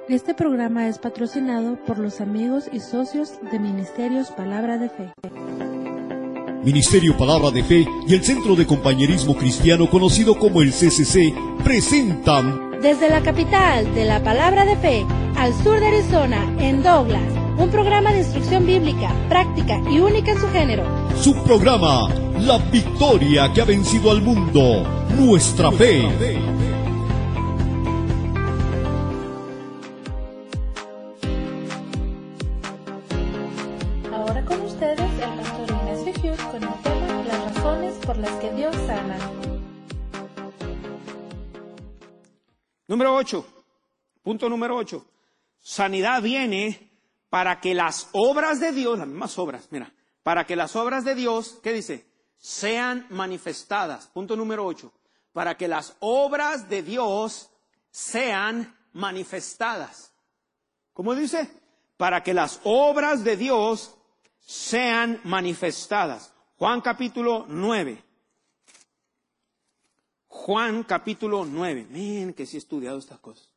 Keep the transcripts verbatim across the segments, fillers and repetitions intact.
Este programa es patrocinado por los amigos y socios de Ministerios Palabra de Fe. Ministerio Palabra de Fe y el Centro de Compañerismo Cristiano conocido como el C C C presentan desde la capital de la Palabra de Fe al sur de Arizona, en Douglas, un programa de instrucción bíblica, práctica y única en su género. Su programa, La Victoria que ha vencido al mundo, Nuestra Fe. Ahora con ustedes el pastor Ignacio Hughes con el tema Las razones por las que Dios sana. Número ocho, punto número ocho. Sanidad viene para que las obras de Dios, las mismas obras, mira, para que las obras de Dios, ¿qué dice? Sean manifestadas. Punto número ocho. Para que las obras de Dios sean manifestadas. ¿Cómo dice? Para que las obras de Dios sean manifestadas. Juan capítulo nueve. Juan capítulo nueve. Miren que sí he estudiado estas cosas.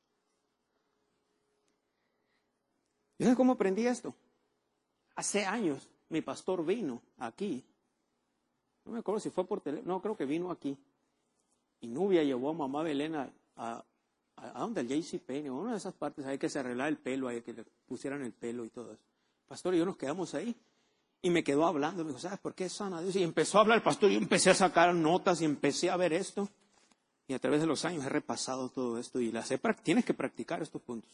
¿Y sabes cómo aprendí esto? Hace años mi pastor vino aquí. No me acuerdo si fue por teléfono. No, creo que vino aquí. Y Nubia llevó a mamá Belén a, a, a donde el J C Penney, o una de esas partes ahí que se arreglara el pelo, ahí que le pusieran el pelo y todo eso. Pastor y yo nos quedamos ahí. Y me quedó hablando. Me dijo, ¿sabes por qué sana Dios? Y empezó a hablar el pastor. Y yo empecé a sacar notas y empecé a ver esto. Y a través de los años he repasado todo esto. Y las he, tienes que practicar estos puntos.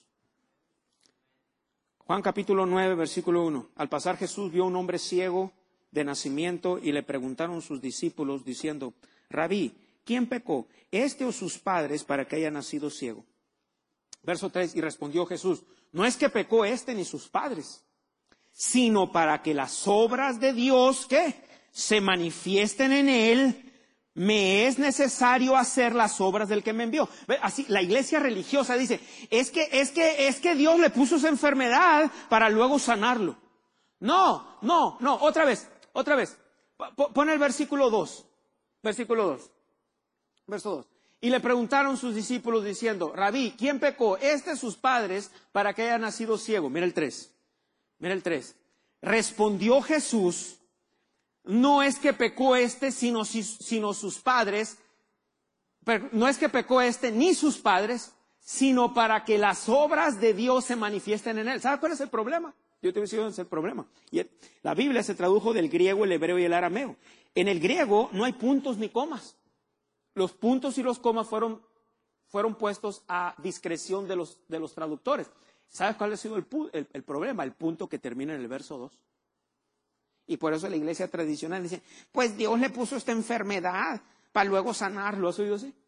Juan capítulo nueve, versículo uno. Al pasar Jesús vio a un hombre ciego de nacimiento y le preguntaron sus discípulos diciendo, Rabí, ¿quién pecó, este o sus padres, para que haya nacido ciego? Verso tres, y respondió Jesús, no es que pecó este ni sus padres, sino para que las obras de Dios, ¿qué? Se manifiesten en él. Me es necesario hacer las obras del que me envió. Así, la iglesia religiosa dice, es que, es que, es que Dios le puso esa enfermedad para luego sanarlo. No, no, no, otra vez, otra vez. Pon el versículo dos. Versículo dos. Verso dos. Y le preguntaron sus discípulos diciendo, Rabí, ¿quién pecó? Este sus padres para que haya nacido ciego. Mira el tres. Mira el tres. Respondió Jesús, no es que pecó este, sino, sino sus padres, no es que pecó este ni sus padres, sino para que las obras de Dios se manifiesten en él. ¿Sabes cuál es el problema? Yo te voy a decir cuál es el problema. Y el, la Biblia se tradujo del griego, el hebreo y el arameo. En el griego no hay puntos ni comas. Los puntos y los comas fueron, fueron puestos a discreción de los, de los traductores. ¿Sabes cuál ha sido el, el, el problema? El punto que termina en el verso dos. Y por eso la iglesia tradicional dice, pues Dios le puso esta enfermedad para luego sanarlo. ¿Has oído así?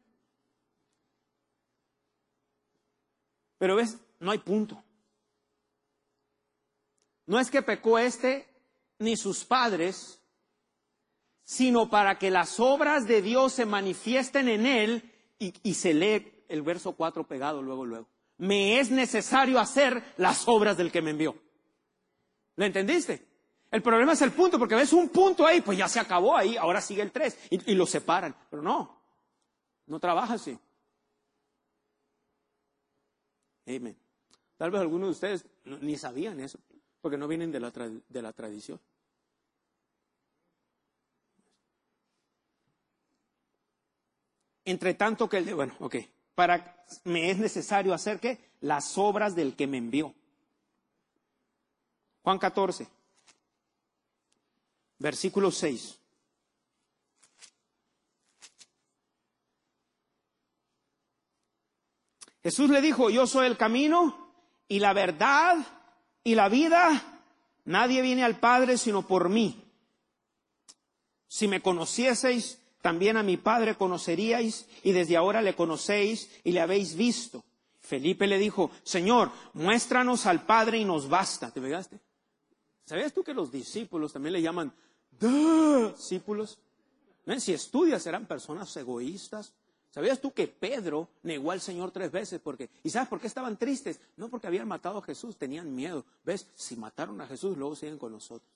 Pero ves, no hay punto. No es que pecó este ni sus padres, sino para que las obras de Dios se manifiesten en él, y, y se lee el verso cuatro pegado luego, luego. Me es necesario hacer las obras del que me envió. ¿Lo entendiste? El problema es el punto, porque ves un punto ahí, pues ya se acabó ahí, ahora sigue el tres, y, y lo separan. Pero no, no trabaja así. Amén. Tal vez algunos de ustedes ni sabían eso, porque no vienen de la, tra- de la tradición. Entre tanto que el de, bueno, ok, para, me es necesario hacer, ¿qué? Las obras del que me envió. Juan catorce. Versículo seis. Jesús le dijo, yo soy el camino y la verdad y la vida. Nadie viene al Padre sino por mí. Si me conocieseis, también a mi Padre conoceríais, y desde ahora le conocéis y le habéis visto. Felipe le dijo, Señor, muéstranos al Padre y nos basta. ¿Te fijaste? ¿Sabías tú que los discípulos también le llaman discípulos? ¿Ven? Si estudias, serán personas egoístas. ¿Sabías tú que Pedro negó al Señor tres veces? Porque, ¿y sabes por qué estaban tristes? No porque habían matado a Jesús, tenían miedo. ¿Ves? Si mataron a Jesús, luego siguen con nosotros.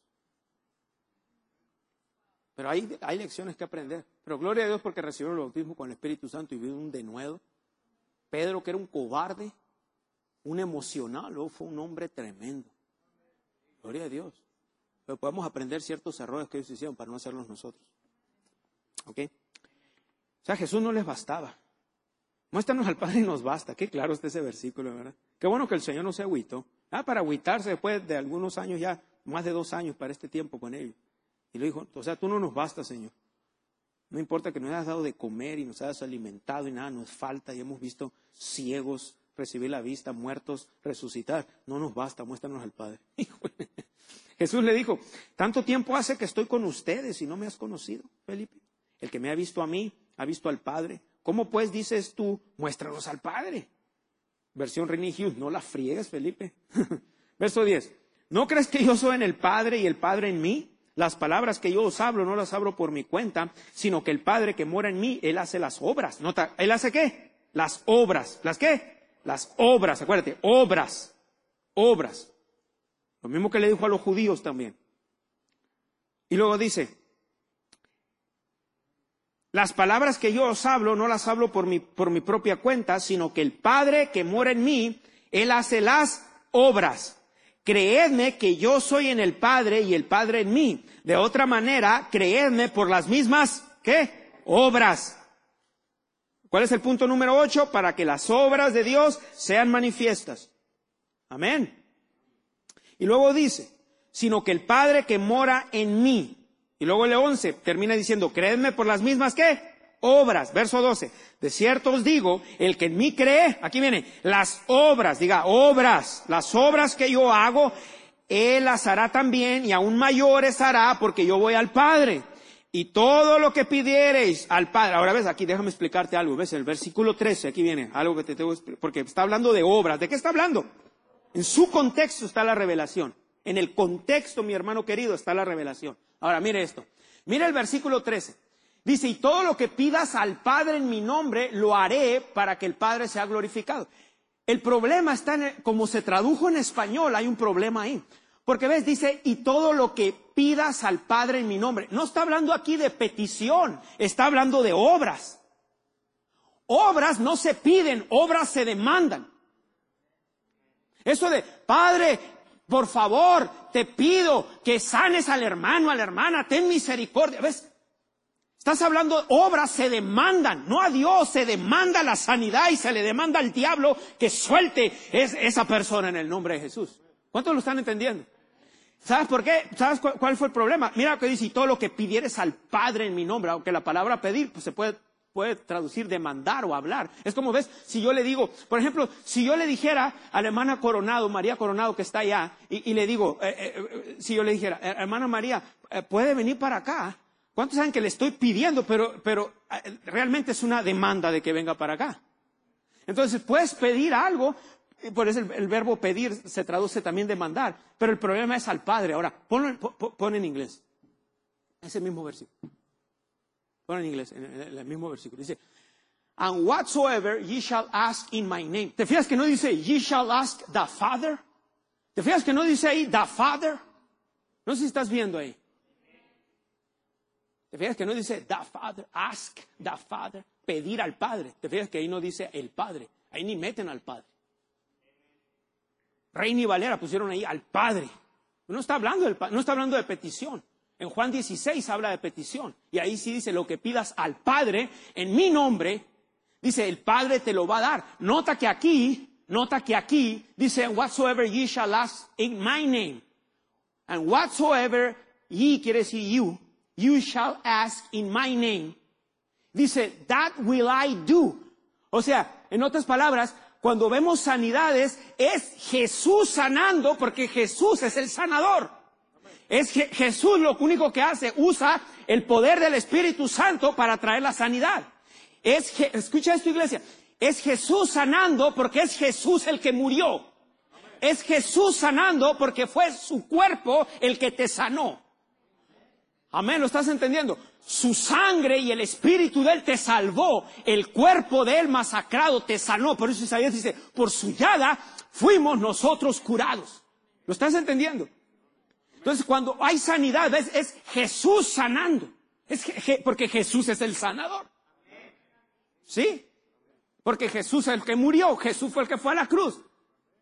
Pero hay, hay lecciones que aprender. Pero gloria a Dios porque recibieron el bautismo con el Espíritu Santo y vino un denuedo. Pedro, que era un cobarde, un emocional, oh, fue un hombre tremendo. Gloria a Dios. Pero podemos aprender ciertos errores que ellos hicieron para no hacerlos nosotros. ¿Ok? O sea, a Jesús no les bastaba. Muéstranos al Padre y nos basta. Qué claro está ese versículo, ¿verdad? Qué bueno que el Señor no se agüitó. Ah, para agüitarse después de algunos años ya, más de dos años para este tiempo con ellos. Y le dijo, o sea, tú no nos basta, Señor. No importa que nos hayas dado de comer y nos hayas alimentado y nada nos falta y hemos visto ciegos recibir la vista, muertos resucitar. No nos basta, muéstranos al Padre. Híjole. Jesús le dijo, tanto tiempo hace que estoy con ustedes y no me has conocido, Felipe. El que me ha visto a mí, ha visto al Padre. ¿Cómo pues dices tú, muéstranos al Padre? Versión Reina Hughes, no la friegues, Felipe. Verso diez, ¿no crees que yo soy en el Padre y el Padre en mí? Las palabras que yo os hablo no las hablo por mi cuenta, sino que el Padre que mora en mí, Él hace las obras. Nota, ¿Él hace qué? Las obras. ¿Las qué? Las obras, acuérdate, obras. Obras. Lo mismo que le dijo a los judíos también. Y luego dice, las palabras que yo os hablo no las hablo por mi, por mi propia cuenta, sino que el Padre que mora en mí, Él hace las obras. Creedme que yo soy en el Padre y el Padre en mí. De otra manera, creedme por las mismas, ¿qué? Obras. ¿Cuál es el punto número ocho? Para que las obras de Dios sean manifiestas. Amén. Y luego dice, sino que el Padre que mora en mí. Y luego el once termina diciendo, creedme por las mismas, ¿qué? Obras. Verso doce, de cierto os digo, el que en mí cree, aquí viene, las obras, diga, obras, las obras que yo hago, Él las hará también y aún mayores hará porque yo voy al Padre. Y todo lo que pidiereis al Padre. Ahora ves, aquí déjame explicarte algo, ves, el versículo trece, aquí viene, algo que te tengo que explicar, porque está hablando de obras. ¿De qué está hablando? En su contexto está la revelación. En el contexto, mi hermano querido, está la revelación. Ahora, mire esto. Mire el versículo trece. Dice, y todo lo que pidas al Padre en mi nombre, lo haré para que el Padre sea glorificado. El problema está en, el, como se tradujo en español, hay un problema ahí. Porque ves, dice, y todo lo que pidas al Padre en mi nombre. No está hablando aquí de petición, está hablando de obras. Obras no se piden, obras se demandan. Eso de, Padre, por favor, te pido que sanes al hermano, a la hermana, ten misericordia. ¿Ves? Estás hablando, obras se demandan, no a Dios, se demanda la sanidad y se le demanda al diablo que suelte es, esa persona en el nombre de Jesús. ¿Cuántos lo están entendiendo? ¿Sabes por qué? ¿Sabes cuál, cuál fue el problema? Mira lo que dice, y todo lo que pidieres al Padre en mi nombre, aunque la palabra pedir pues se puede, puede traducir demandar o hablar. Es como ves, si yo le digo, por ejemplo, si yo le dijera a la hermana Coronado, María Coronado que está allá, y, y le digo, eh, eh, si yo le dijera, hermana María, eh, ¿puede venir para acá? ¿Cuántos saben que le estoy pidiendo, pero, pero eh, realmente es una demanda de que venga para acá? Entonces puedes pedir algo, por eso el, el verbo pedir se traduce también demandar, pero el problema es al Padre. Ahora, ponlo, pon, pon en inglés, ese mismo versículo. Pon en inglés, en el, en el mismo versículo. Dice, and whatsoever ye shall ask in my name. ¿Te fijas que no dice, ye shall ask the Father? ¿Te fijas que no dice ahí, the Father? No sé si estás viendo ahí. ¿Te fijas que no dice, the Father, ask the Father, pedir al Padre? ¿Te fijas que ahí no dice el Padre? Ahí ni meten al Padre. Reina y Valera pusieron ahí al Padre. No está hablando del, no está hablando de petición. En Juan dieciséis habla de petición. Y ahí sí dice, lo que pidas al Padre en mi nombre, dice, el Padre te lo va a dar. Nota que aquí, nota que aquí, dice, whatsoever ye shall ask in my name. And whatsoever ye, quiere decir you, you shall ask in my name. Dice, that will I do. O sea, en otras palabras, cuando vemos sanidades, es Jesús sanando, porque Jesús es el sanador. Es Je- Jesús lo único que hace, usa el poder del Espíritu Santo para traer la sanidad. Es Je- Escucha esto, iglesia. Es Jesús sanando porque es Jesús el que murió. Es Jesús sanando porque fue su cuerpo el que te sanó. Amén, ¿lo estás entendiendo? Su sangre y el espíritu de Él te salvó. El cuerpo de Él masacrado te sanó. Por eso Isaías dice, por su llaga fuimos nosotros curados. ¿Lo estás entendiendo? Entonces, cuando hay sanidad, ¿ves? Es Jesús sanando. Es je- je- porque Jesús es el sanador. ¿Sí? Porque Jesús es el que murió. Jesús fue el que fue a la cruz.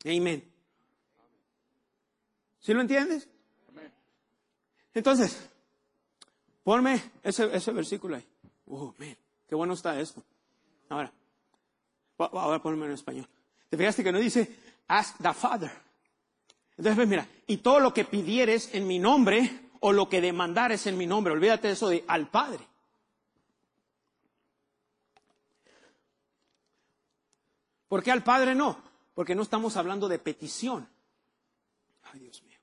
Amén. ¿Sí lo entiendes? Entonces, ponme ese, ese versículo ahí. Oh, man, qué bueno está esto. Ahora, ahora ponme en español. ¿Te fijaste que no dice, ask the Father? Entonces, pues mira, y todo lo que pidieres en mi nombre, o lo que demandares en mi nombre, olvídate de eso de al Padre. ¿Por qué al Padre no? Porque no estamos hablando de petición. Ay, Dios mío.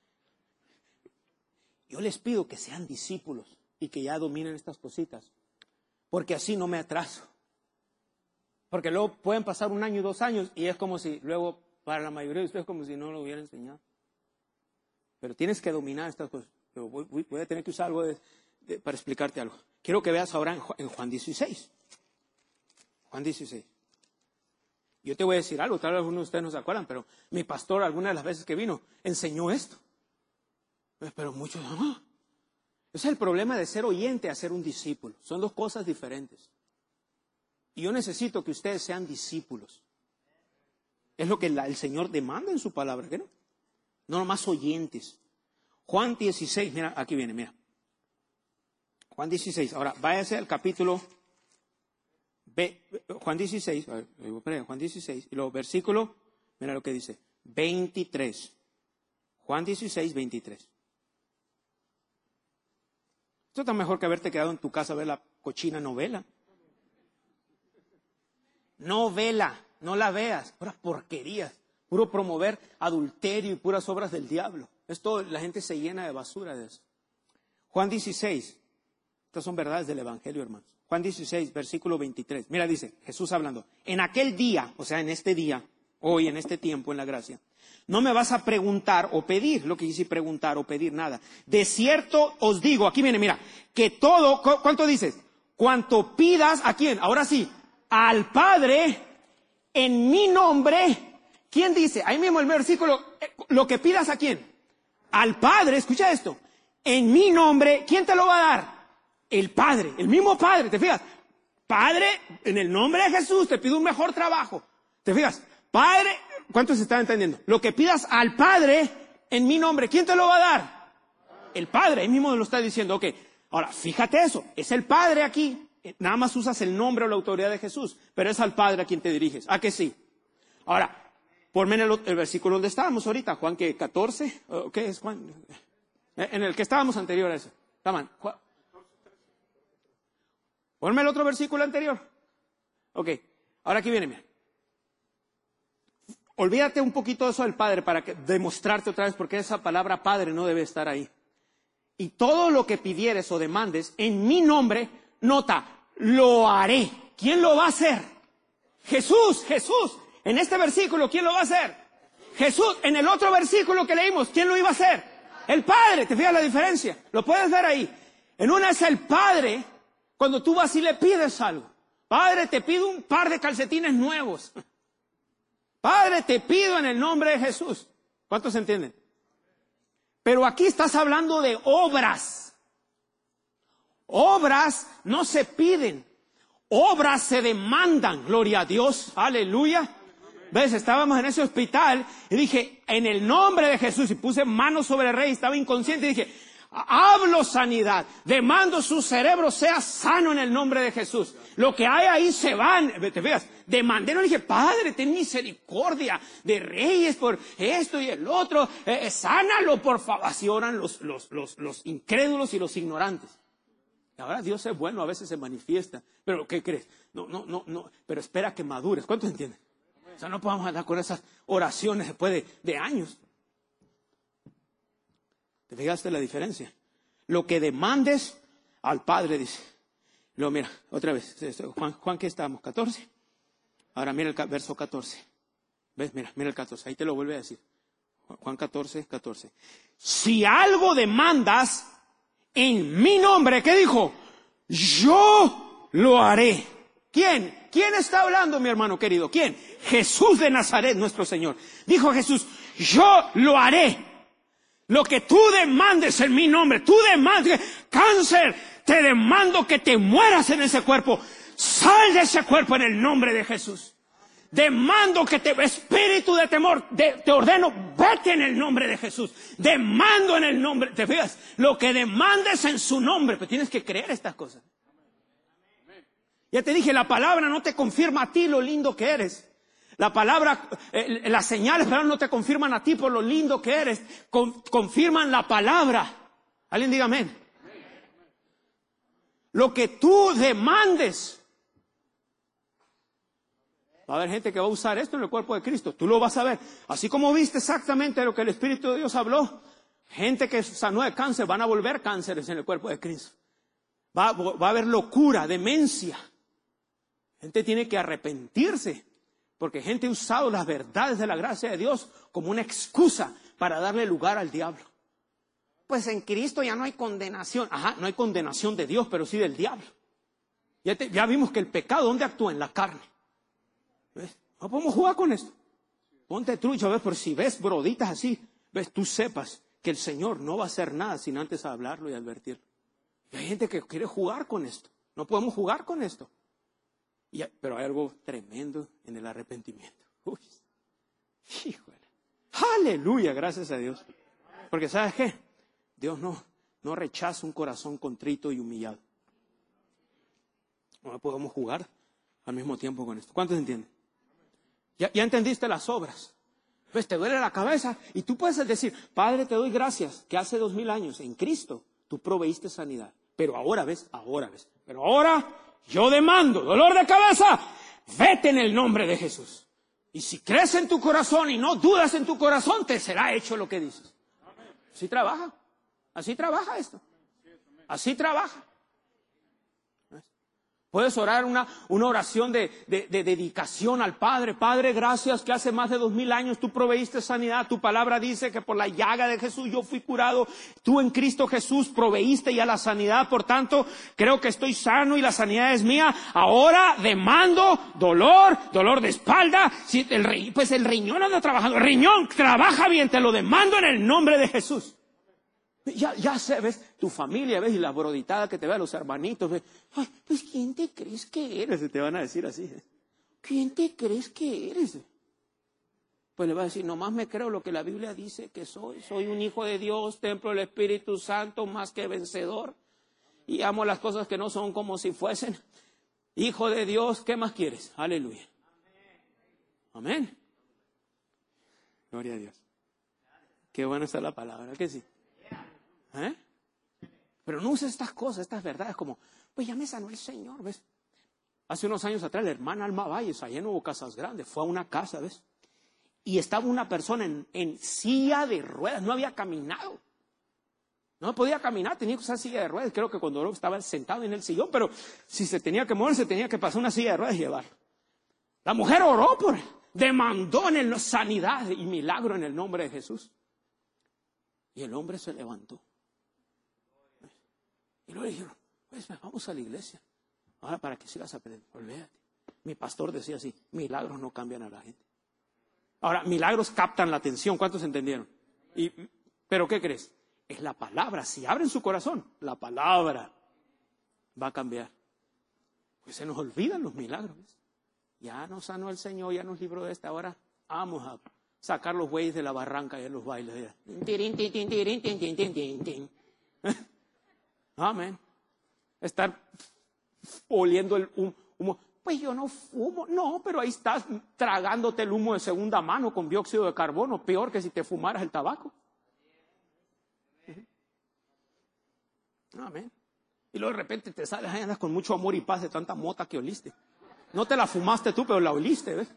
Yo les pido que sean discípulos y que ya dominen estas cositas, porque así no me atraso. Porque luego pueden pasar un año y dos años y es como si, luego para la mayoría de ustedes es como si no lo hubiera enseñado. Pero tienes que dominar estas cosas. Pero voy, voy, voy a tener que usar algo de, de, para explicarte algo. Quiero que veas ahora en, en Juan dieciséis. Juan dieciséis. Yo te voy a decir algo, tal vez algunos de ustedes no se acuerdan, pero mi pastor algunas de las veces que vino enseñó esto. Pero muchos, no. Ese es el problema de ser oyente a ser un discípulo. Son dos cosas diferentes. Y yo necesito que ustedes sean discípulos. Es lo que la, el Señor demanda en su palabra, ¿qué no? No nomás oyentes. Juan dieciséis, mira, aquí viene, mira. Juan dieciséis, ahora váyase al capítulo, B, Juan dieciséis, a ver, Juan dieciséis, y luego versículo, mira lo que dice, veintitrés. Juan dieciséis, veintitrés. Esto está mejor que haberte quedado en tu casa a ver la cochina novela. Novela, no la veas, puras porquerías, puro promover adulterio y puras obras del diablo. Esto, la gente se llena de basura de eso. Juan dieciséis, estas son verdades del Evangelio, hermanos. Juan dieciséis, versículo veintitrés. Mira, dice, Jesús hablando, en aquel día, o sea, en este día, hoy, en este tiempo, en la gracia, no me vas a preguntar o pedir, lo que quise preguntar o pedir, nada. De cierto os digo, aquí viene, mira, que todo, ¿cuánto dices? Cuanto pidas, ¿a quién? Ahora sí, al Padre, en mi nombre. ¿Quién dice? Ahí mismo el versículo, lo que pidas, ¿a quién? Al Padre, escucha esto, en mi nombre, ¿quién te lo va a dar? El Padre, el mismo Padre, ¿te fijas? Padre, en el nombre de Jesús te pido un mejor trabajo. ¿Te fijas? Padre, ¿cuántos se están entendiendo? Lo que pidas al Padre en mi nombre, ¿quién te lo va a dar? El Padre, ahí mismo lo está diciendo. Ok, ahora, fíjate eso, es el Padre aquí. Nada más usas el nombre o la autoridad de Jesús, pero es al Padre a quien te diriges. ¿A que sí? Ahora, ponme en el, el versículo donde estábamos ahorita, Juan, ¿qué? ¿catorce? ¿Qué es Juan? En el que estábamos anterior a eso. Juan. Ponme el otro versículo anterior. Ok, ahora aquí viene, mira. Olvídate un poquito de eso del Padre para que, demostrarte otra vez por qué esa palabra Padre no debe estar ahí. Y todo lo que pidieres o demandes en mi nombre, nota, lo haré. ¿Quién lo va a hacer? Jesús, Jesús. En este versículo, ¿quién lo va a hacer? Jesús. En el otro versículo que leímos, ¿quién lo iba a hacer? El Padre. ¿Te fijas la diferencia? Lo puedes ver ahí. En una es el Padre, cuando tú vas y le pides algo. Padre, te pido un par de calcetines nuevos. Padre, te pido en el nombre de Jesús. ¿Cuántos entienden? Pero aquí estás hablando de obras. Obras no se piden. Obras se demandan. Gloria a Dios. Aleluya. ¿Ves? Estábamos en ese hospital y dije, en el nombre de Jesús, y puse manos sobre el rey, estaba inconsciente y dije, hablo sanidad, demando su cerebro sea sano en el nombre de Jesús. Lo que hay ahí se van, te veas, demandé, no le dije, Padre, ten misericordia de reyes por esto y el otro, eh, sánalo por favor. Así oran los, los, los, los incrédulos y los ignorantes. Y ahora Dios es bueno, a veces se manifiesta, pero ¿qué crees? No, no, no, no, pero espera que madures. ¿Cuántos entienden? O sea, no podemos andar con esas oraciones después de, de años. ¿Te fijaste la diferencia? Lo que demandes al Padre, dice. Luego mira, otra vez, Juan, Juan ¿qué estábamos? ¿catorce? Ahora mira el verso catorce. ¿Ves? Mira, mira el catorce, ahí te lo vuelve a decir. Juan catorce, catorce. Si algo demandas en mi nombre, ¿qué dijo? Yo lo haré. ¿Quién? ¿Quién está hablando, mi hermano querido? ¿Quién? Jesús de Nazaret, nuestro Señor. Dijo Jesús, yo lo haré. Lo que tú demandes en mi nombre, tú demandes cáncer, te demando que te mueras en ese cuerpo. Sal de ese cuerpo en el nombre de Jesús. Demando que te, espíritu de temor, de, te ordeno, vete en el nombre de Jesús. Demando en el nombre, te fijas, lo que demandes en su nombre, pero tienes que creer estas cosas. Ya te dije, la palabra no te confirma a ti lo lindo que eres. La palabra, eh, las señales pero no te confirman a ti por lo lindo que eres. Con, confirman la palabra. Alguien diga amén. Lo que tú demandes. Va a haber gente que va a usar esto en el cuerpo de Cristo. Tú lo vas a ver. Así como viste exactamente lo que el Espíritu de Dios habló. Gente que sanó de cáncer van a volver cánceres en el cuerpo de Cristo. Va, va a haber locura, demencia. Gente tiene que arrepentirse. Porque gente ha usado las verdades de la gracia de Dios como una excusa para darle lugar al diablo. Pues en Cristo ya no hay condenación. Ajá, no hay condenación de Dios, pero sí del diablo. Ya, te, ya vimos que el pecado, ¿dónde actúa? En la carne. ¿Ves? No podemos jugar con esto. Ponte trucho, ¿ves? Pero si ves broditas así, ¿ves? Tú sepas que el Señor no va a hacer nada sin antes hablarlo y advertirlo. Y hay gente que quiere jugar con esto. No podemos jugar con esto. Y, pero hay algo tremendo en el arrepentimiento. Uy, híjole. Aleluya, gracias a Dios. Porque ¿sabes qué? Dios no, no rechaza un corazón contrito y humillado. No podemos jugar al mismo tiempo con esto. ¿Cuántos entienden? Ya, ya entendiste las obras. Pues te duele la cabeza y tú puedes decir, Padre, te doy gracias que hace dos mil años en Cristo tú proveíste sanidad. Pero ahora ves, ahora ves. Pero ahora yo demando dolor de cabeza, vete en el nombre de Jesús. Y si crees en tu corazón y no dudas en tu corazón, te será hecho lo que dices. Así trabaja. Así trabaja esto. Así trabaja. Puedes orar una, una oración de, de, de dedicación al Padre. Padre, gracias que hace más de dos mil años tú proveíste sanidad. Tu palabra dice que por la llaga de Jesús yo fui curado. Tú en Cristo Jesús proveíste ya la sanidad. Por tanto, creo que estoy sano y la sanidad es mía. Ahora demando dolor, dolor de espalda. Si el, pues el riñón anda trabajando. El riñón trabaja bien, te lo demando en el nombre de Jesús. Ya, ya sé, ves, tu familia, ves, y la broditada que te ve, los hermanitos, ves, ay, pues, ¿quién te crees que eres? Te van a decir así, ¿eh? ¿Quién te crees que eres? Pues le va a decir, nomás me creo lo que la Biblia dice que soy. Soy un hijo de Dios, templo del Espíritu Santo, más que vencedor. Y amo las cosas que no son como si fuesen. Hijo de Dios, ¿qué más quieres? Aleluya. Amén. Gloria a Dios. Qué buena está la palabra, ¿que sí? ¿Eh? Pero no uses estas cosas, estas verdades como, pues ya me sanó el Señor, ¿ves? Hace unos años atrás la hermana Alma Valles, allá en Nuevo Casas Grandes, fue a una casa, ¿ves? Y estaba una persona en, en silla de ruedas, no había caminado. No podía caminar, tenía que usar silla de ruedas. Creo que cuando estaba sentado en el sillón, pero si se tenía que mover, se tenía que pasar una silla de ruedas y llevarlo. La mujer oró por él, demandó en él sanidad y milagro en el nombre de Jesús. Y el hombre se levantó. Y luego le dijeron, pues vamos a la iglesia. Ahora para que sigas aprendiendo. Olvídate. Mi pastor decía así, milagros no cambian a la gente. Ahora, milagros captan la atención. ¿Cuántos entendieron? Y, ¿pero qué crees? Es la palabra. Si abren su corazón, la palabra va a cambiar. Pues se nos olvidan los milagros. Ya nos sanó el Señor, ya nos libró de esta. Ahora vamos a sacar los bueyes de la barranca y en los bailes. Amén. Estar oliendo el humo. Pues yo no fumo. No, pero ahí estás tragándote el humo de segunda mano con dióxido de carbono. Peor que si te fumaras el tabaco. Amén. Y luego de repente te sales y andas con mucho amor y paz de tanta mota que oliste. No te la fumaste tú, pero la oliste, ¿ves?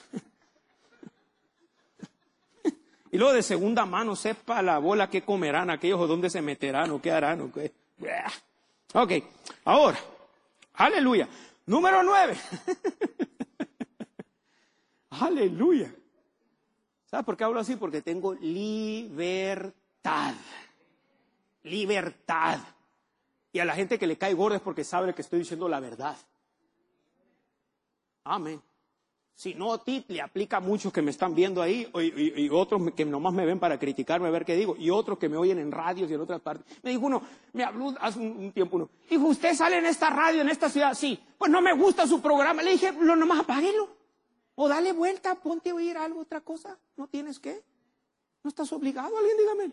Y luego de segunda mano, sepa la bola qué comerán aquellos o dónde se meterán o qué harán o qué. Ok, ahora, aleluya. Número nueve. Aleluya. ¿Sabes por qué hablo así? Porque tengo libertad. Libertad. Y a la gente que le cae gorda es porque sabe que estoy diciendo la verdad. Amén. Si no, a ti le aplica a muchos que me están viendo ahí, y, y, y otros que nomás me ven para criticarme, a ver qué digo, y otros que me oyen en radios y en otras partes. Me dijo uno, me habló hace un, un tiempo uno, dijo, ¿usted sale en esta radio, en esta ciudad? Sí. Pues no me gusta su programa. Le dije, lo nomás apáguelo. O dale vuelta, ponte a oír algo, otra cosa. No tienes que. No estás obligado. Alguien dígame.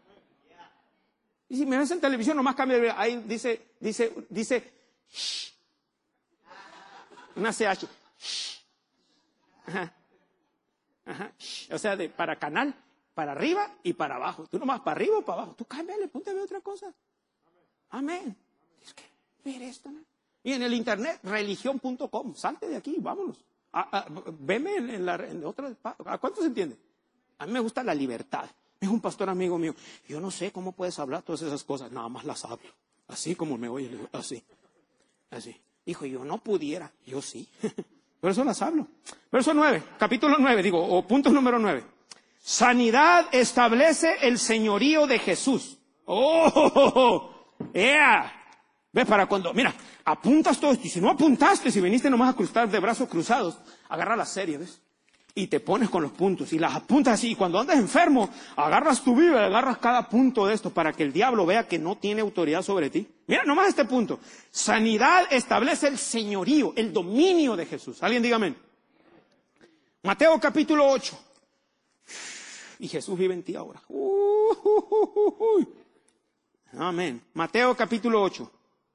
Y si me ves en televisión, nomás cambia. Ahí dice, dice, dice, shh. Una C H. Shh. Ajá. Ajá. Shh. O sea, de, para canal, para arriba y para abajo. Tú nomás para arriba o para abajo. Tú cámbiale, ponte a ver otra cosa. Amén. Es que ver esto, ¿no? Y en el internet, religión punto com. Salte de aquí, vámonos. Ah, ah, veme en, en la en otra. ¿A cuánto se entiende? A mí me gusta la libertad. Es un pastor amigo mío. Yo no sé cómo puedes hablar todas esas cosas. Nada más las hablo. Así como me oye. Así. Así. Dijo, yo no pudiera. Yo sí. Por eso las hablo. Verso nueve. Capítulo nueve. Digo, o punto número nueve. Sanidad establece el señorío de Jesús. ¡Oh! oh, oh, oh. ¡Yeah! Ve, para cuando, mira, apuntas todo esto. Y si no apuntaste, si viniste nomás a cruzar de brazos cruzados, agarra la serie, ¿ves? Y te pones con los puntos y las apuntas así. Y cuando andas enfermo, agarras tu Biblia, agarras cada punto de esto para que el diablo vea que no tiene autoridad sobre ti. Mira nomás este punto. Sanidad establece el señorío, el dominio de Jesús. ¿Alguien diga amén? Mateo capítulo ocho. Y Jesús vive en ti ahora. Uh, uh, uh, uh. Amén. Mateo capítulo ocho.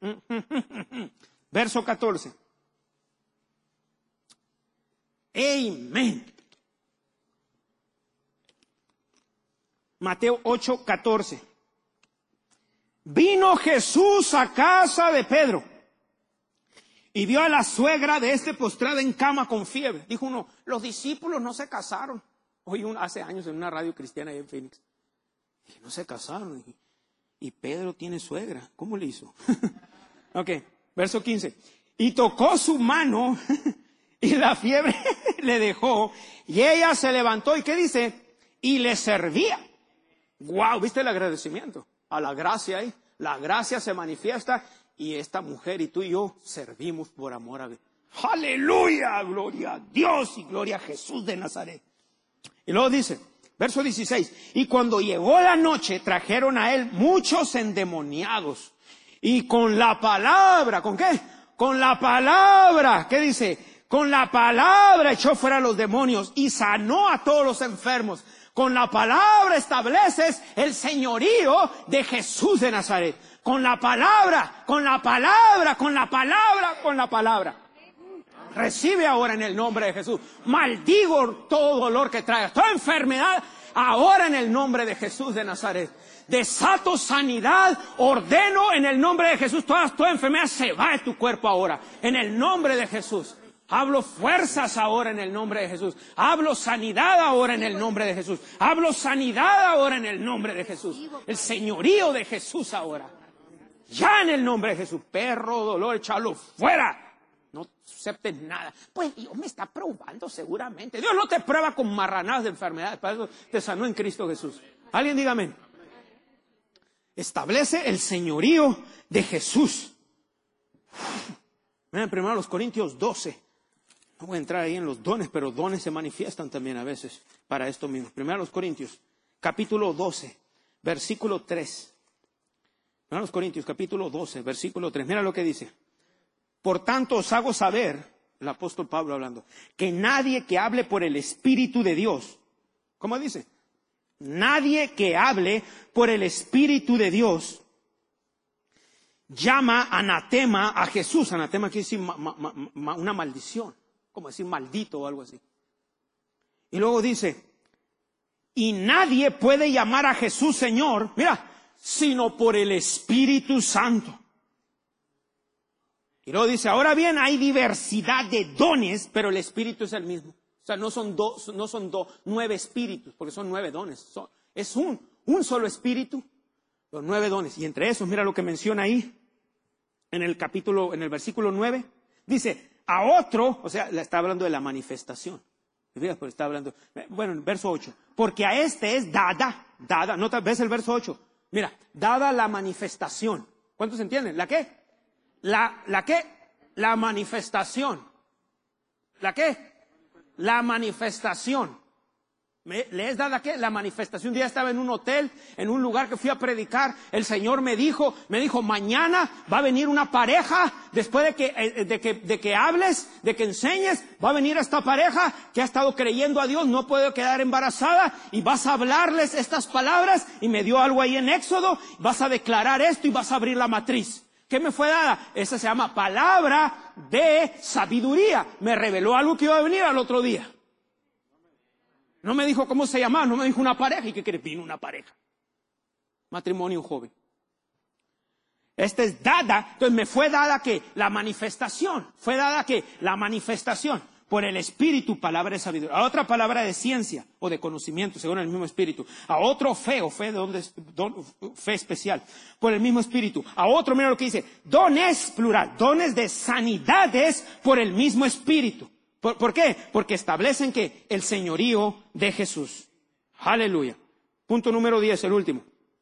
Verso catorce. Amén. Mateo ocho, catorce. Vino Jesús a casa de Pedro y vio a la suegra de este postrada en cama con fiebre. Dijo uno, los discípulos no se casaron. Oí un, hace años en una radio cristiana ahí en Phoenix. Y no se casaron. Y, y Pedro tiene suegra. ¿Cómo le hizo? Ok, verso quince. Y tocó su mano y la fiebre le dejó y ella se levantó. ¿Y qué dice? Y le servía. Wow, ¿viste el agradecimiento? A la gracia ahí. La gracia se manifiesta y esta mujer y tú y yo servimos por amor a Dios. Aleluya, gloria a Dios y gloria a Jesús de Nazaret. Y luego dice, verso dieciséis, y cuando llegó la noche trajeron a él muchos endemoniados y con la palabra, ¿con qué? Con la palabra, ¿qué dice? Con la palabra echó fuera a los demonios y sanó a todos los enfermos. Con la palabra estableces el señorío de Jesús de Nazaret. Con la palabra, con la palabra, con la palabra, con la palabra. Recibe ahora en el nombre de Jesús. Maldigo todo dolor que traigas, toda enfermedad, ahora en el nombre de Jesús de Nazaret. Desato sanidad, ordeno en el nombre de Jesús, toda, toda enfermedad se va de tu cuerpo ahora, en el nombre de Jesús. Hablo fuerzas ahora en el nombre de Jesús. Hablo sanidad ahora en el nombre de Jesús. Hablo sanidad ahora en el nombre de Jesús. El señorío de Jesús ahora. Ya en el nombre de Jesús. Perro, dolor, échalo fuera. No aceptes nada. Pues Dios me está probando seguramente. Dios no te prueba con marranadas de enfermedades. Para eso te sanó en Cristo Jesús. Alguien diga amén. Establece el señorío de Jesús. Miren primero los Corintios doce. No voy a entrar ahí en los dones, pero dones se manifiestan también a veces para esto mismo. Primero los Corintios, capítulo doce, versículo tres. Primero los Corintios, capítulo doce, versículo tres. Mira lo que dice. Por tanto os hago saber, el apóstol Pablo hablando, que nadie que hable por el Espíritu de Dios, ¿cómo dice? Nadie que hable por el Espíritu de Dios llama anatema a Jesús. Anatema quiere decir ma, ma, ma, una maldición, como decir maldito o algo así. Y luego dice, y nadie puede llamar a Jesús Señor, mira, sino por el Espíritu Santo. Y luego dice, ahora bien, hay diversidad de dones, pero el Espíritu es el mismo. O sea, no son dos, no son dos, nueve espíritus, porque son nueve dones. Son, es un, un solo espíritu, los nueve dones. Y entre esos, mira lo que menciona ahí, en el capítulo, en el versículo nueve, dice, a otro, o sea, le está hablando de la manifestación. Pues está hablando, bueno, en verso ocho, porque a este es dada, dada, ¿no ves el verso ocho? Mira, dada la manifestación. ¿Cuántos entienden? ¿La qué? La, ¿la qué? La manifestación. ¿La qué? La manifestación. Me, ¿Le es dada qué? La manifestación. Un día estaba en un hotel, en un lugar que fui a predicar. El Señor me dijo, me dijo, mañana va a venir una pareja, después de que, de que, de que hables, de que enseñes, va a venir esta pareja que ha estado creyendo a Dios, no puede quedar embarazada, y vas a hablarles estas palabras, y me dio algo ahí en Éxodo, vas a declarar esto y vas a abrir la matriz. ¿Qué me fue dada? Esa se llama palabra de sabiduría. Me reveló algo que iba a venir al otro día. No me dijo cómo se llamaba, no me dijo una pareja. ¿Y qué quiere? Vino una pareja. Matrimonio joven. Esta es dada, entonces me fue dada que la manifestación, fue dada que la manifestación por el Espíritu, palabra de sabiduría. A otra palabra de ciencia o de conocimiento, según el mismo Espíritu. A otro fe o fe de donde, don, fe especial, por el mismo Espíritu. A otro, mira lo que dice, dones, plural, dones de sanidades por el mismo Espíritu. ¿Por, ¿Por qué? Porque establecen que el señorío de Jesús. Aleluya. Punto número diez, el último.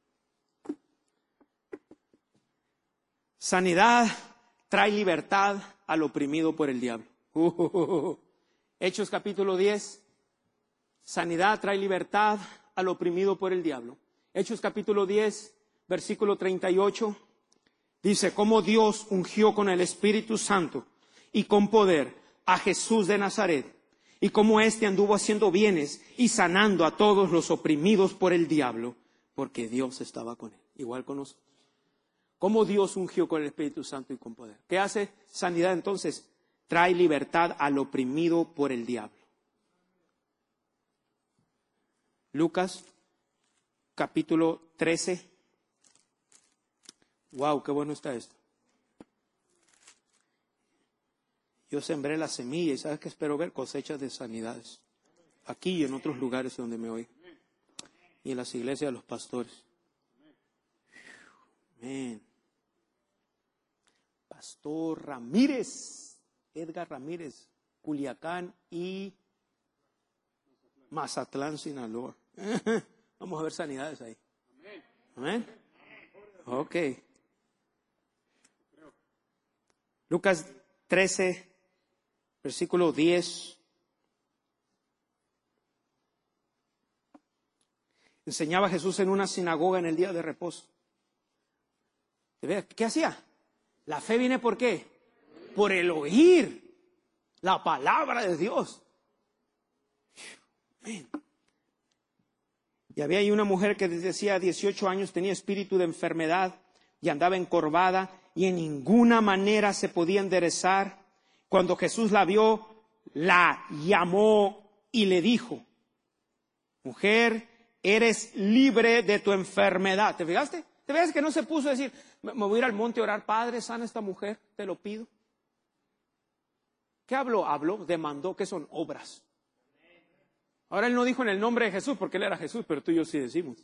Sanidad trae libertad al oprimido por el diablo. Uh, uh, uh, uh. Hechos capítulo diez. Sanidad trae libertad al oprimido por el diablo. Hechos capítulo diez, versículo treinta y ocho. Dice, cómo Dios ungió con el Espíritu Santo y con poder a Jesús de Nazaret, y cómo éste anduvo haciendo bienes y sanando a todos los oprimidos por el diablo, porque Dios estaba con él, igual con nosotros. Cómo Dios ungió con el Espíritu Santo y con poder. ¿Qué hace sanidad entonces? Trae libertad al oprimido por el diablo. Lucas, capítulo trece. Wow, qué bueno está esto. Yo sembré la semilla y ¿sabes qué espero ver? Cosechas de sanidades. Aquí y en otros lugares donde me oigo. Y en las iglesias de los pastores. Amén. Pastor Ramírez, Edgar Ramírez, Culiacán y Mazatlán, Sinaloa. Vamos a ver sanidades ahí. Amén. Ok. Lucas trece, versículo diez. Enseñaba Jesús en una sinagoga en el día de reposo. ¿Qué hacía? La fe viene ¿por qué? Por el oír la palabra de Dios. Amén. Y había ahí una mujer que desde hacía dieciocho años tenía espíritu de enfermedad y andaba encorvada y en ninguna manera se podía enderezar. Cuando Jesús la vio, la llamó y le dijo, mujer, eres libre de tu enfermedad. ¿Te fijaste? ¿Te fijaste que no se puso a decir, me voy a ir al monte a orar, Padre, sana esta mujer, te lo pido? ¿Qué habló? Habló, demandó, que son obras. Ahora él no dijo en el nombre de Jesús, porque él era Jesús, pero tú y yo sí decimos.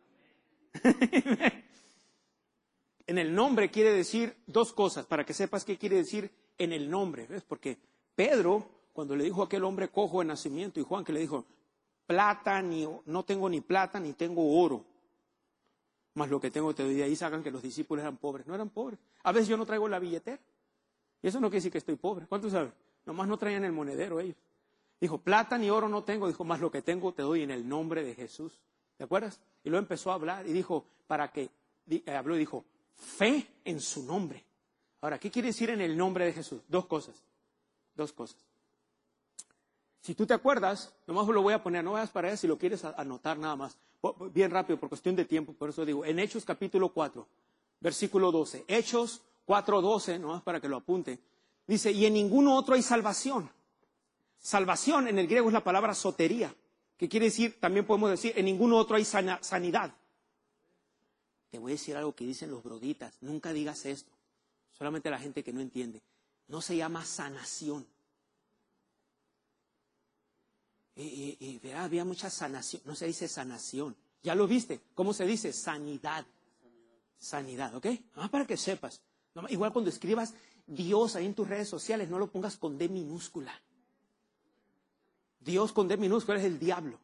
En el nombre quiere decir dos cosas, para que sepas qué quiere decir en el nombre. ¿Ves? Porque Pedro, cuando le dijo a aquel hombre cojo de nacimiento, y Juan que le dijo, plata, ni, no tengo ni plata, ni tengo oro, más lo que tengo te doy. De ahí sacan que los discípulos eran pobres. No eran pobres. A veces yo no traigo la billetera. Y eso no quiere decir que estoy pobre. ¿Cuántos saben? Nomás no traían el monedero ellos. Dijo, plata ni oro no tengo. Dijo, más lo que tengo te doy en el nombre de Jesús. ¿Te acuerdas? Y luego empezó a hablar y dijo, para que, eh, habló y dijo, fe en su nombre. Ahora, ¿qué quiere decir en el nombre de Jesús? Dos cosas. Dos cosas. Si tú te acuerdas, nomás lo voy a poner, no vayas para allá si lo quieres anotar nada más. Bien rápido, por cuestión de tiempo, por eso digo, en Hechos capítulo cuatro, versículo doce. Hechos cuatro doce, nomás para que lo apunte. Dice, y en ninguno otro hay salvación. Salvación en el griego es la palabra sotería, que quiere decir, también podemos decir, en ninguno otro hay sana, sanidad. Te voy a decir algo que dicen los broditas, nunca digas esto, solamente la gente que no entiende. No se llama sanación. Y, y, y verá, había mucha sanación, no se dice sanación. ¿Ya lo viste? ¿Cómo se dice? Sanidad. Sanidad, ¿ok? Nada para que sepas. Igual cuando escribas Dios ahí en tus redes sociales, no lo pongas con D minúscula. Dios con D minúscula es el diablo.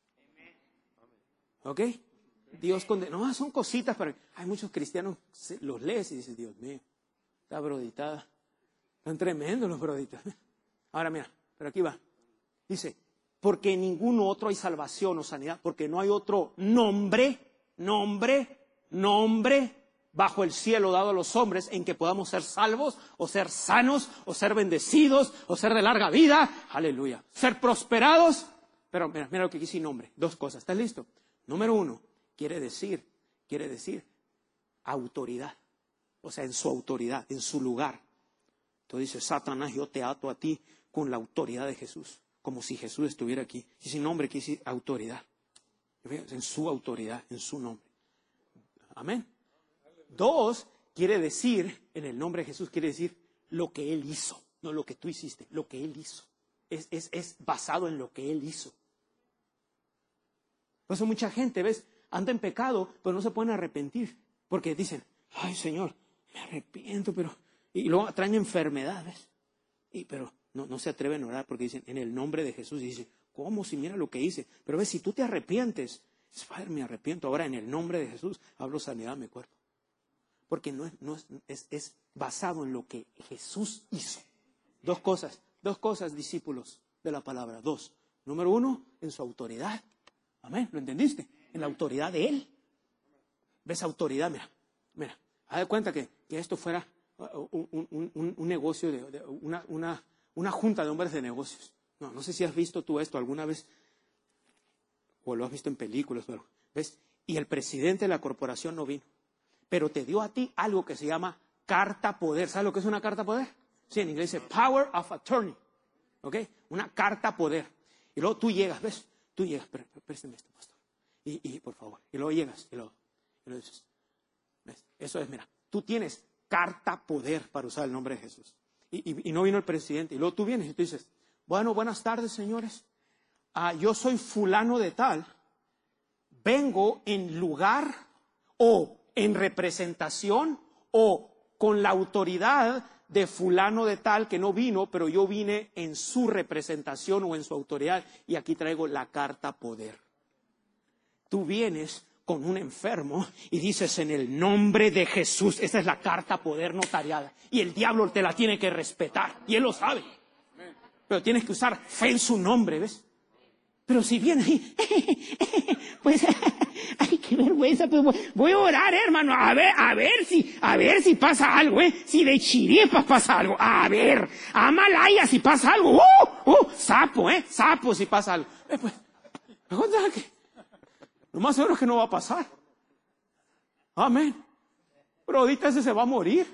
¿Ok? Dios con D. No, son cositas para. Hay muchos cristianos, los lees y dices, Dios mío, está broditada. Están tremendos los broditas. Ahora mira, pero aquí va. Dice, porque en ningún otro hay salvación o sanidad, porque no hay otro nombre, nombre, nombre bajo el cielo dado a los hombres en que podamos ser salvos, o ser sanos, o ser bendecidos, o ser de larga vida, aleluya, ser prosperados. Pero mira, mira lo que quise nombre, dos cosas, ¿estás listo? Número uno, quiere decir, quiere decir autoridad, o sea, en su autoridad, en su lugar. Entonces dice, Satanás, yo te ato a ti con la autoridad de Jesús, como si Jesús estuviera aquí. Y sin nombre quiere decir autoridad, en su autoridad, en su nombre. Amén. Dos, quiere decir, en el nombre de Jesús, quiere decir lo que Él hizo, no lo que tú hiciste, lo que Él hizo. Es, es, es basado en lo que Él hizo. Por eso mucha gente, ¿ves? Anda en pecado, pero no se pueden arrepentir. Porque dicen, ay Señor, me arrepiento, pero... Y luego traen enfermedades. Y, pero no, no se atreven a orar porque dicen, en el nombre de Jesús. Y dicen, ¿cómo? Si mira lo que hice. Pero ves, si tú te arrepientes, es, Padre, me arrepiento. Ahora en el nombre de Jesús hablo sanidad a mi cuerpo. Porque no, es, no es, es, es basado en lo que Jesús hizo. Dos cosas, dos cosas, discípulos de la palabra. Dos. Número uno, en su autoridad. Amén, ¿lo entendiste? En la autoridad de Él. ¿Ves autoridad? Mira, mira, haz de cuenta que, que esto fuera un, un, un, un negocio, de, de una, una, una junta de hombres de negocios. No, no sé si has visto tú esto alguna vez, o lo has visto en películas, pero, ¿ves? Y el presidente de la corporación no vino, pero te dio a ti algo que se llama carta poder. ¿Sabes lo que es una carta poder? Sí, en inglés dice power of attorney, ¿ok? Una carta poder. Y luego tú llegas, ¿ves? Tú llegas, pero, pero, préstame esto, pastor. Y, y por favor, y luego llegas, y luego, y luego dices, ¿ves? Eso es, mira, tú tienes carta poder para usar el nombre de Jesús. Y, y, y no vino el presidente. Y luego tú vienes y tú dices, bueno, buenas tardes, señores. Ah, yo soy fulano de tal. Vengo en lugar o en representación o con la autoridad de fulano de tal que no vino, pero yo vine en su representación o en su autoridad, y aquí traigo la carta poder. Tú vienes con un enfermo y dices en el nombre de Jesús, esa es la carta poder notariada, y el diablo te la tiene que respetar, y él lo sabe, pero tienes que usar fe en su nombre, ¿ves? Pero si viene ahí, pues, ay, qué vergüenza, pues voy a orar, hermano, a ver, a ver si, a ver si pasa algo, ¿eh? Si de chiripas pasa algo, a ver, a Malaya si pasa algo, ¡uh! ¡uh! Sapo, ¿eh? Sapo si pasa algo. Eh, pues, que lo más seguro es que no va a pasar. Amén. Brodita ese se va a morir.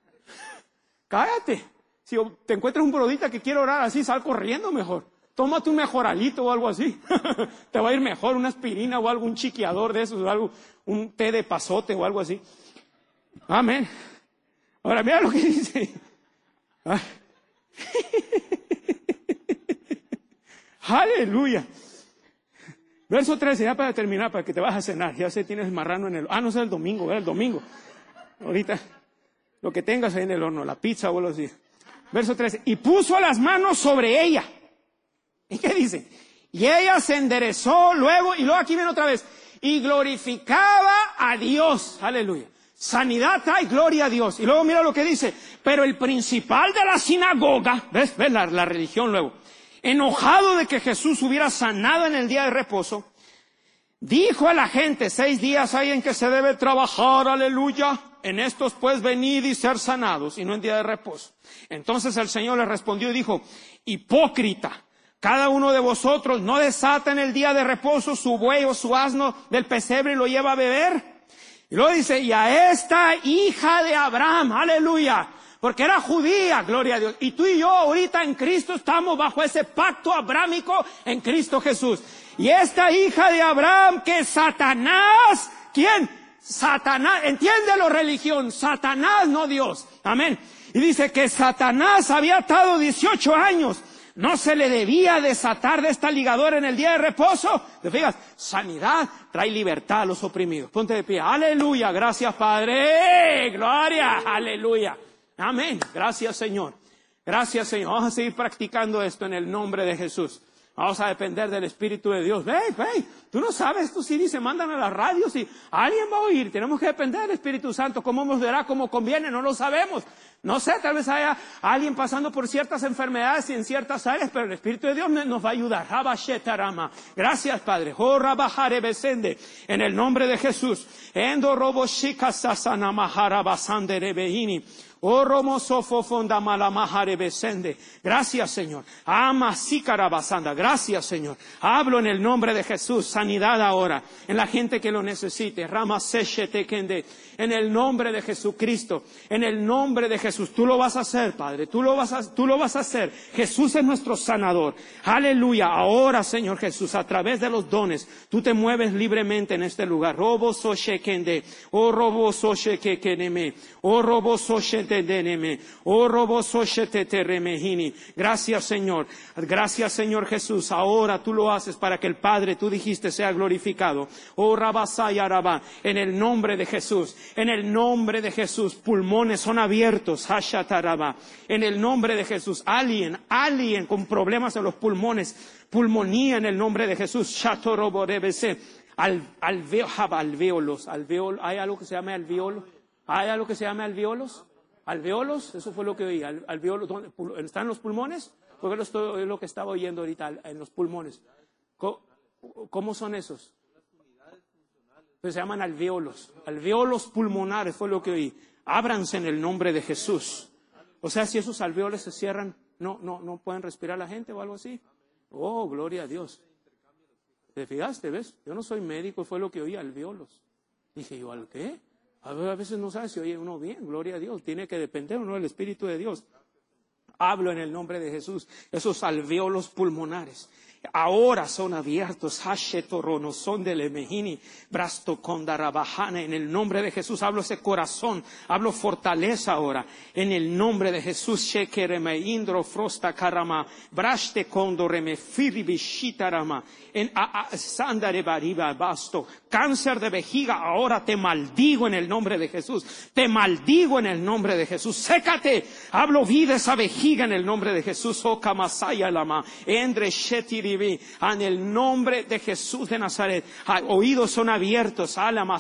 Cállate. Si te encuentras un brodita que quiere orar así, sal corriendo mejor. Tómate un mejoralito o algo así. Te va a ir mejor, una aspirina o algo, un chiqueador de esos, o algo, un té de pasote o algo así. Amén. Ahora mira lo que dice. Ah. Aleluya. Verso trece, ya para terminar, para que te vas a cenar. Ya sé, tienes el marrano en el... Ah, no, es el domingo, ¿verdad? El domingo. Ahorita, lo que tengas ahí en el horno, la pizza o algo así. Verso trece. Y puso las manos sobre ella. ¿Y qué dice? Y ella se enderezó luego, y luego aquí viene otra vez, y glorificaba a Dios. Aleluya. Sanidad trae gloria a Dios. Y luego mira lo que dice. Pero el principal de la sinagoga, ¿ves? ¿Ves la, la religión luego? Enojado de que Jesús hubiera sanado en el día de reposo, dijo a la gente, seis días hay en que se debe trabajar, aleluya. En estos pues venid y ser sanados, y no en día de reposo. Entonces el Señor le respondió y dijo, hipócrita, cada uno de vosotros no desata en el día de reposo su buey o su asno del pesebre y lo lleva a beber. Y luego dice, y a esta hija de Abraham, aleluya, porque era judía, gloria a Dios. Y tú y yo ahorita en Cristo estamos bajo ese pacto abrámico en Cristo Jesús. Y esta hija de Abraham que Satanás, ¿quién? Satanás, entiéndelo religión, Satanás, no Dios. Amén. Y dice que Satanás había atado dieciocho años. ¿No se le debía desatar de esta ligadora en el día de reposo? ¿Te fijas? Sanidad trae libertad a los oprimidos. Ponte de pie. Aleluya. Gracias, Padre. Gloria. Aleluya. Amén. Gracias, Señor. Gracias, Señor. Vamos a seguir practicando esto en el nombre de Jesús. Vamos a depender del Espíritu de Dios. Hey, hey, tú no sabes, estos C Ds se mandan a las radios y alguien va a oír. Tenemos que depender del Espíritu Santo. ¿Cómo nos verá? ¿Cómo conviene? No lo sabemos. No sé, tal vez haya alguien pasando por ciertas enfermedades y en ciertas áreas, pero el Espíritu de Dios nos va a ayudar. Gracias, Padre. En el nombre de Jesús. Endo robo shika sasana mahara basande rebehini. Oh, Romosofo fonda malamajare besende. Gracias, Señor. Ama sicarabasanda. Gracias, Señor. Hablo en el nombre de Jesús. Sanidad ahora. En la gente que lo necesite. Rama seshete kende. En el nombre de Jesucristo. En el nombre de Jesús. Tú lo vas a hacer, Padre. Tú lo vas a, tú lo vas a hacer. Jesús es nuestro sanador. Aleluya. Ahora, Señor Jesús, a través de los dones, tú te mueves libremente en este lugar. Robo soshe kende. Oh, robo soshe kekeneme. Oh, robo soshe Oh, gracias, Señor. Gracias, Señor Jesús. Ahora tú lo haces para que el Padre, tú dijiste, sea glorificado. Oh, Rabasaya Rabá. En el nombre de Jesús. En el nombre de Jesús. Pulmones son abiertos. Hashatarabá. En el nombre de Jesús. Alguien, alguien con problemas en los pulmones. Pulmonía en el nombre de Jesús. Shatoroborebese. Al, alveo, alveolos. Alveol, ¿hay algo que se llame alveolo? ¿Hay algo que se llame alveolos? Alveolos, eso fue lo que oí. Al, alveolos, ¿dónde? ¿Están en los pulmones? Porque lo estoy, es lo que estaba oyendo ahorita, en los pulmones. ¿Cómo, cómo son esos? Pues se llaman alveolos. Alveolos pulmonares fue lo que oí. Ábranse en el nombre de Jesús. O sea, si esos alveolos se cierran, no, no, no pueden respirar la gente o algo así. Oh, gloria a Dios. ¿Te fijaste, ves? Yo no soy médico, fue lo que oí, alveolos. Dije yo, ¿al qué? A veces no sabe si oye uno bien, gloria a Dios, tiene que depender uno del Espíritu de Dios. Hablo en el nombre de Jesús, esos alveolos pulmonares. Ahora son abiertos, Hashetorono, son de Lemehini, Brasto Kondarabahane, en el nombre de Jesús, hablo ese corazón, hablo fortaleza ahora, en el nombre de Jesús, Shekereme, Indro, Frosta, Karama, Braste Kondoreme, Firibishitarama, en Sandare Bariba, Basto, cáncer de vejiga, ahora te maldigo en el nombre de Jesús, te maldigo en el nombre de Jesús, sécate, hablo vida esa vejiga en el nombre de Jesús, Okamasaya Lama, Endre Shetiri, en el nombre de Jesús de Nazaret. Oídos son abiertos.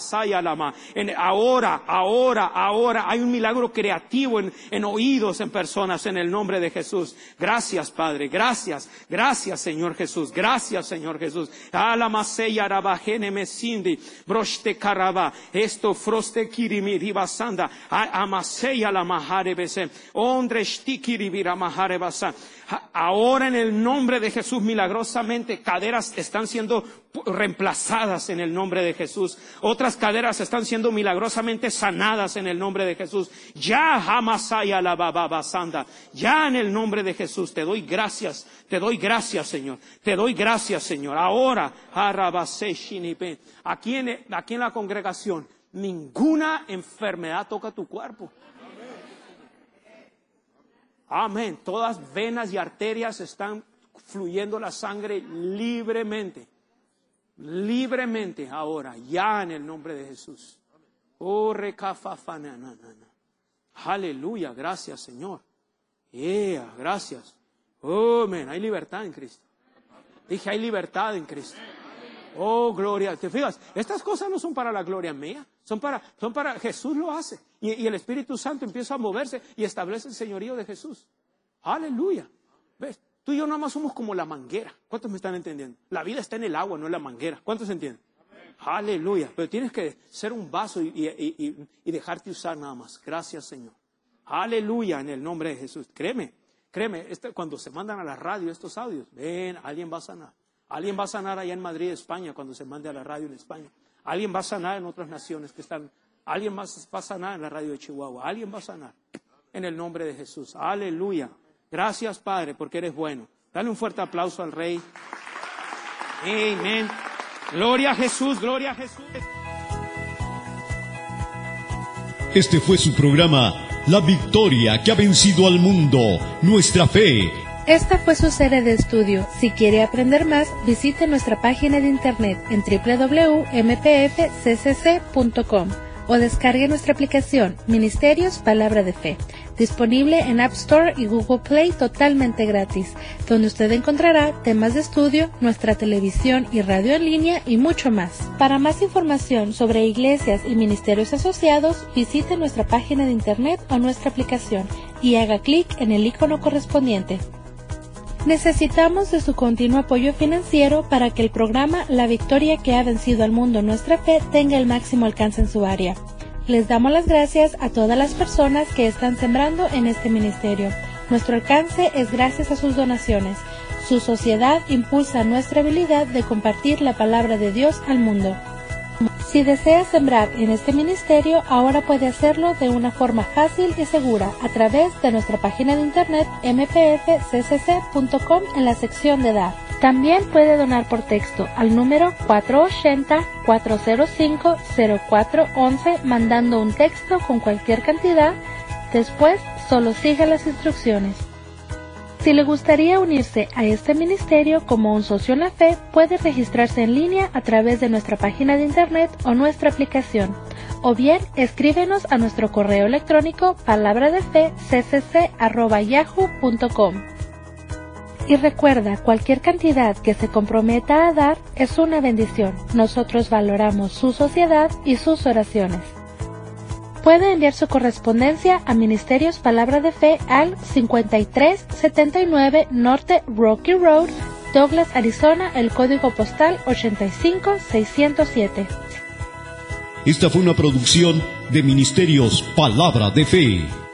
Ahora, ahora, ahora hay un milagro creativo en, en oídos en personas en el nombre de Jesús. Gracias, Padre. Gracias. Gracias, Señor Jesús. Gracias, Señor Jesús. Broste caraba. Esto froste kirimi ribasanda. Amaseya la mahare bese. Ondre shtikiri vira mahare basa. Ahora en el nombre de Jesús, milagrosamente, caderas están siendo reemplazadas en el nombre de Jesús. Otras caderas están siendo milagrosamente sanadas en el nombre de Jesús. Ya Hamasaya la bababasanda. Ya en el nombre de Jesús te doy gracias. Te doy gracias, Señor. Te doy gracias, Señor. Ahora, aquí en, aquí en la congregación, ninguna enfermedad toca tu cuerpo. Amén. Todas venas y arterias están fluyendo la sangre libremente. Libremente ahora, ya en el nombre de Jesús. Oh, recafafananana. Aleluya, gracias, Señor. Yeah, gracias. Oh, amén. Hay libertad en Cristo. Dije, hay libertad en Cristo. Oh, gloria. ¿Te fijas? Estas cosas no son para la gloria mía. Son para, son para, Jesús lo hace. Y, y el Espíritu Santo empieza a moverse y establece el señorío de Jesús. Aleluya. ¿Ves? Tú y yo nada más somos como la manguera. ¿Cuántos me están entendiendo? La vida está en el agua, no en la manguera. ¿Cuántos entienden? Amén. Aleluya. Pero tienes que ser un vaso y, y, y, y dejarte usar nada más. Gracias, Señor. Aleluya, en el nombre de Jesús. Créeme, créeme, este, cuando se mandan a la radio estos audios, ven, alguien va a sanar. Alguien va a sanar allá en Madrid, España, cuando se mande a la radio en España. Alguien va a sanar en otras naciones que están. Alguien más va a sanar en la radio de Chihuahua. Alguien va a sanar en el nombre de Jesús. Aleluya. Gracias, Padre, porque eres bueno. Dale un fuerte aplauso al Rey. Amén. Gloria a Jesús, gloria a Jesús. Este fue su programa, La Victoria que ha vencido al mundo, nuestra fe. Esta fue su serie de estudio. Si quiere aprender más, visite nuestra página de internet en doble u doble u doble u punto m p f c c c punto com. o descargue nuestra aplicación Ministerios Palabra de Fe, disponible en App Store y Google Play totalmente gratis, donde usted encontrará temas de estudio, nuestra televisión y radio en línea y mucho más. Para más información sobre iglesias y ministerios asociados, visite nuestra página de internet o nuestra aplicación y haga clic en el icono correspondiente. Necesitamos de su continuo apoyo financiero para que el programa La Victoria que ha vencido al mundo, nuestra fe, tenga el máximo alcance en su área. Les damos las gracias a todas las personas que están sembrando en este ministerio. Nuestro alcance es gracias a sus donaciones. Su sociedad impulsa nuestra habilidad de compartir la palabra de Dios al mundo. Si desea sembrar en este ministerio, ahora puede hacerlo de una forma fácil y segura a través de nuestra página de internet m p f c c c punto com en la sección de dar. También puede donar por texto al número cuatro ocho cero, cuatro cero cinco, cero cuatro uno uno mandando un texto con cualquier cantidad. Después, solo siga las instrucciones. Si le gustaría unirse a este ministerio como un socio en la fe, puede registrarse en línea a través de nuestra página de internet o nuestra aplicación, o bien escríbenos a nuestro correo electrónico palabradefecc arroba yahoo punto com. Y recuerda, cualquier cantidad que se comprometa a dar es una bendición. Nosotros valoramos su sociedad y sus oraciones. Puede enviar su correspondencia a Ministerios Palabra de Fe al cincuenta y tres setenta y nueve Norte Rocky Road, Douglas, Arizona, el código postal ochenta y cinco seiscientos siete. Esta fue una producción de Ministerios Palabra de Fe.